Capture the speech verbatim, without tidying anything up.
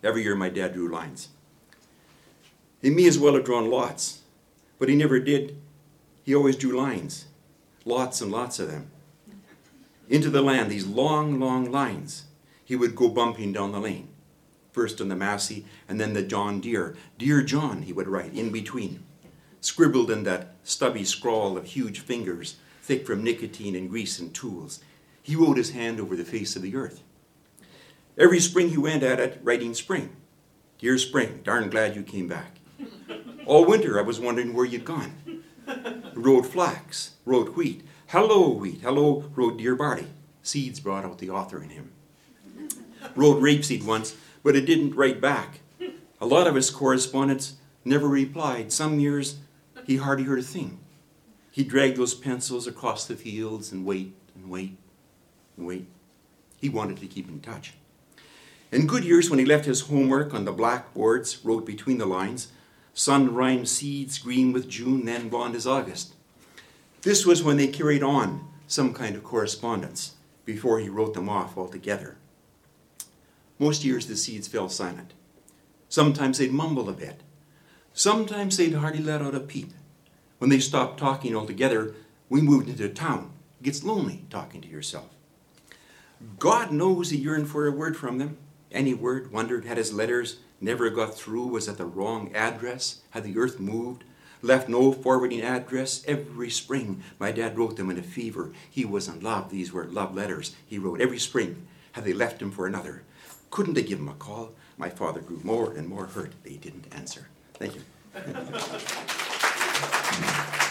Every year my dad drew lines. He may as well have drawn lots, but he never did. He always drew lines, lots and lots of them. Into the land, these long, long lines. He would go bumping down the lane. First on the Massey, and then the John Deere. Dear John, he would write, in between. Scribbled in that stubby scrawl of huge fingers, thick from nicotine and grease and tools. He wrote his hand over the face of the earth. Every spring he went at it, writing spring. Dear spring, darn glad you came back. All winter I was wondering where you'd gone. Wrote flax, wrote wheat. Hello, wheat. Hello, wrote dear barley. Seeds brought out the author in him. Wrote rapeseed once, but it didn't write back. A lot of his correspondence never replied. Some years he hardly heard a thing. He dragged those pencils across the fields and wait and wait and wait. He wanted to keep in touch. In good years, when he left his homework on the blackboards, wrote between the lines, sun-rimed seeds green with June, then blonde as August. This was when they carried on some kind of correspondence before he wrote them off altogether. Most years the seeds fell silent. Sometimes they'd mumble a bit. Sometimes they'd hardly let out a peep. When they stopped talking altogether, we moved into town. It gets lonely talking to yourself. God knows he yearned for a word from them. Any word, wondered, had his letters never got through, was at the wrong address, had the earth moved, left no forwarding address. Every spring my dad wrote them in a fever. He was in love. These were love letters. He wrote every spring. Had they left him for another? Couldn't they give him a call? My father grew more and more hurt. They didn't answer. Thank you.